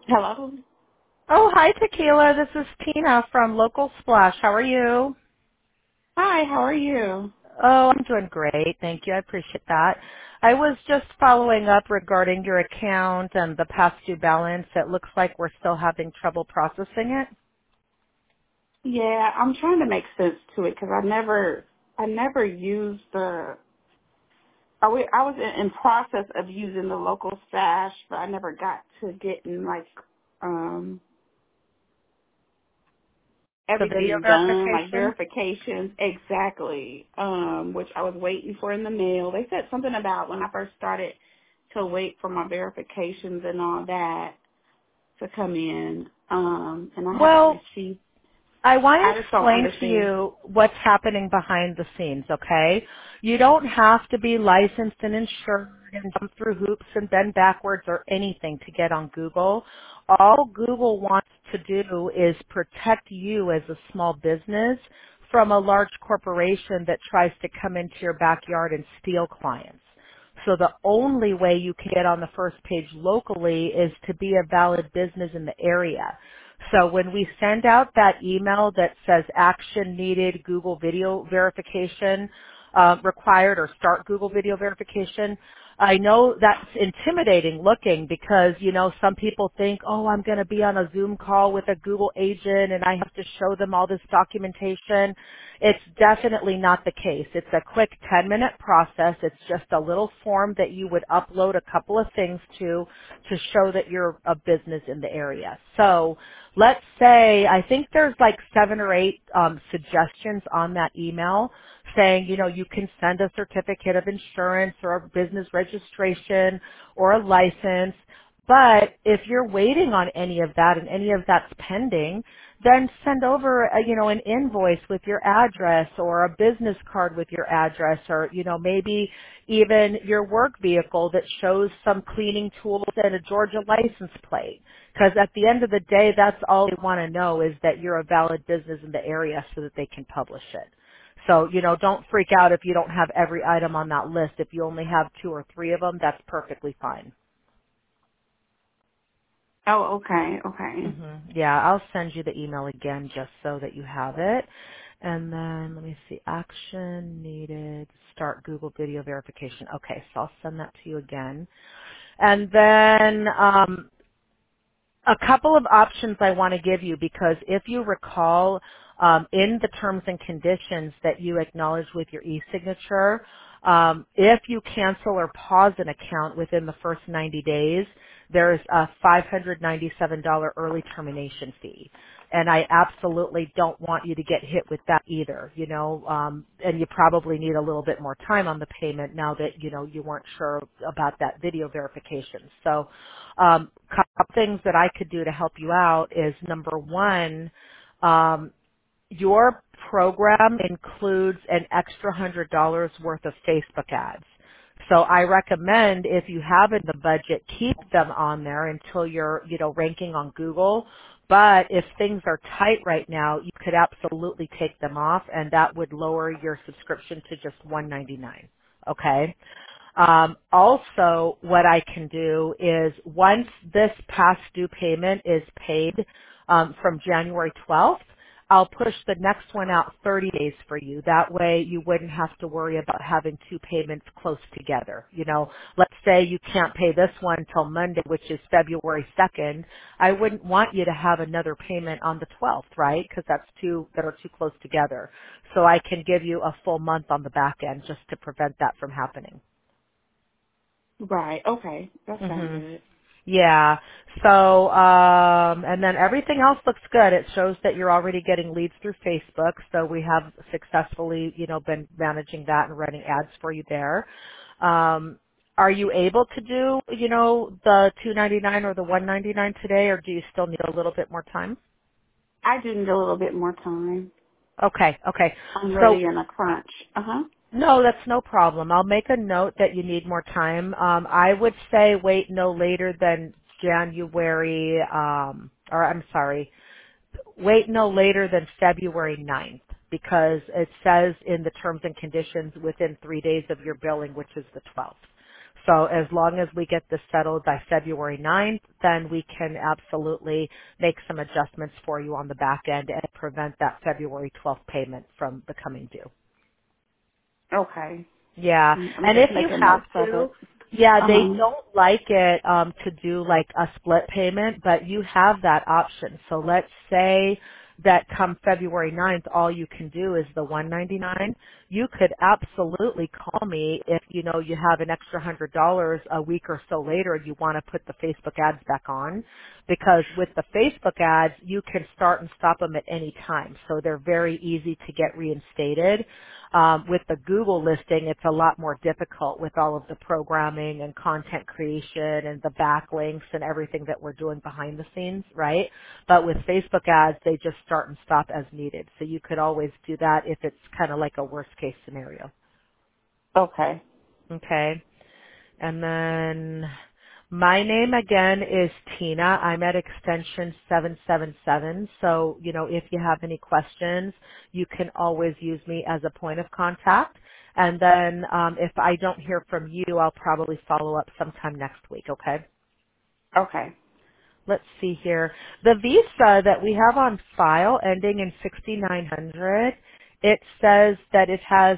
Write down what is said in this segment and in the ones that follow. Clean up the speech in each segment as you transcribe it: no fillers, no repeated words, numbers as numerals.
Hello. Oh, hi, Tequila. This is Tina from Local Splash. How are you? Hi, how are you? Oh, I'm doing great. Thank you. I appreciate that. I was just following up regarding your account and the past due balance. It looks like we're still having trouble processing it. Yeah, I'm trying to make sense to it because I never used the. I was in process of using the local stash, but I never got to getting like um The video everything done, like verification? verifications exactly. Which I was waiting for in the mail. They said something about when I first started to wait for my verifications and all that to come in. And I haven't Well, received. I want I to just don't explain to understand. you what's happening behind the scenes, okay? You don't have to be licensed and insured and jump through hoops and bend backwards or anything to get on Google. All Google wants to do is protect you as a small business from a large corporation that tries to come into your backyard and steal clients. So the only way you can get on the first page locally is to be a valid business in the area. So when we send out that email that says action needed Google video verification required or start Google video verification, I know that's intimidating looking because, you know, some people think, oh, I'm going to be on a Zoom call with a Google agent and I have to show them all this documentation. It's definitely not the case. It's a quick 10-minute process. It's just a little form that you would upload a couple of things to show that you're a business in the area. So let's say, I think there's like 7 or 8 suggestions on that email saying, you know, you can send a certificate of insurance or a business registration or a license. But if you're waiting on any of that and any of that's pending, then send over, you know, an invoice with your address or a business card with your address or, you know, maybe even your work vehicle that shows some cleaning tools and a Georgia license plate. Because at the end of the day, that's all they want to know is that you're a valid business in the area so that they can publish it. So, you know, don't freak out if you don't have every item on that list. If you only have 2 or 3 of them, that's perfectly fine. Oh, okay, okay. Yeah, I'll send you the email again just so that you have it. And then let me see, action needed, start Google video verification. Okay, so I'll send that to you again. And then a couple of options I want to give you because if you recall in the terms and conditions that you acknowledge with your e-signature, if you cancel or pause an account within the first 90 days, there's a $597 early termination fee. And I absolutely don't want you to get hit with that either, you know, and you probably need a little bit more time on the payment now that, you know, you weren't sure about that video verification. So couple things that I could do to help you out is number one, um, your program includes an extra $100 worth of Facebook ads. So I recommend if you have in the budget, keep them on there until you're, you know, ranking on Google. But if things are tight right now, you could absolutely take them off and that would lower your subscription to just $199. Okay? Also, what I can do is once this past due payment is paid from January 12th, I'll push the next one out 30 days for you. That way you wouldn't have to worry about having 2 payments close together. You know, let's say you can't pay this one until Monday, which is February 2nd. I wouldn't want you to have another payment on the 12th, right? Because that's 2 that are too close together. So I can give you a full month on the back end just to prevent that from happening. Right, okay. That sounds Mhm. good. Yeah. So, and then everything else looks good. It shows that you're already getting leads through Facebook. So we have successfully, you know, been managing that and running ads for you there. Are you able to do, you know, the 299 or the 199 today, or do you still need a little bit more time? I do need a little bit more time. Okay. Okay. I'm So really in a crunch. Uh-huh. no, that's no problem. I'll make a note that you need more time. I would say wait no later than January, or I'm sorry, wait no later than February 9th because it says in the terms and conditions within 3 days of your billing, which is the 12th. So as long as we get this settled by February 9th, then we can absolutely make some adjustments for you on the back end and prevent that February 12th payment from becoming due. Okay. Yeah, I'm and just if you making have notes of to, it. yeah, Uh they huh. don't like it to do like a split payment, but you have that option. So let's say that come February 9th, all you can do is the 199. You could absolutely call me if you know you have an extra $100 a week or so later and you want to put the Facebook ads back on, because with the Facebook ads you can start and stop them at any time. So they're very easy to get reinstated. With the Google listing, it's a lot more difficult with all of the programming and content creation and the backlinks and everything that we're doing behind the scenes, right? But with Facebook ads, they just start and stop as needed. So you could always do that if it's kind of like a worst case scenario. Okay. Okay. And then my name again is Tina. I'm at extension 777. So, you know, if you have any questions, you can always use me as a point of contact. And then if I don't hear from you, I'll probably follow up sometime next week, okay? Okay. Let's see here. The visa that we have on file ending in 6900, it says that it has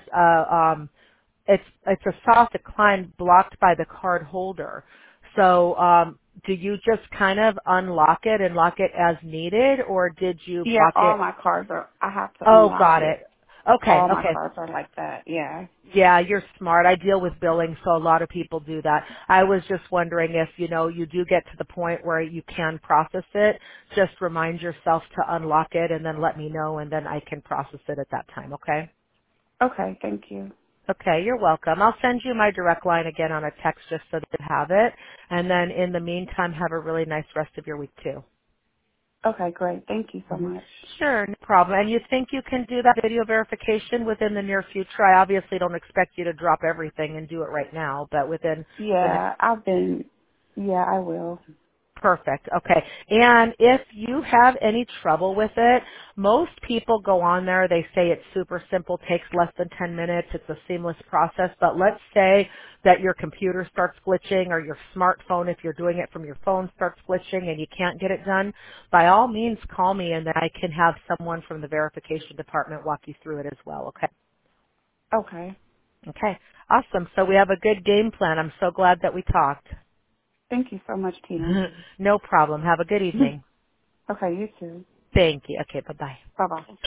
it's a soft decline blocked by the card holder. So do you just kind of unlock it and lock it as needed, or did you Yeah, block all it? my cards are. I have to Oh, unlock got it. it. Okay, All my okay. cards are like that. Yeah. Yeah, you're smart. I deal with billing, so a lot of people do that. I was just wondering if, you know, you do get to the point where you can process it, just remind yourself to unlock it and then let me know, and then I can process it at that time, okay? Okay. Thank you. Okay, you're welcome. I'll send you my direct line again on a text just so that you have it. And then in the meantime, have a really nice rest of your week too. Okay. Great. Thank you so hmm much. Sure, no problem. And you think you can do that video verification within the near future? I obviously don't expect you to drop everything and do it right now, but within the next. Yeah, I've been. Yeah, I will. Perfect. Okay. And if you have any trouble with it, most people go on there, they say it's super simple, takes less than 10 minutes, it's a seamless process, but let's say that your computer starts glitching or your smartphone, if you're doing it from your phone, starts glitching and you can't get it done, by all means call me and then I can have someone from the verification department walk you through it as well, okay? Okay. Okay. Awesome. So we have a good game plan. I'm so glad that we talked. Thank you so much, Tina. No problem. Have a good evening. Okay. You too. Thank you. Okay, bye-bye. Bye bye.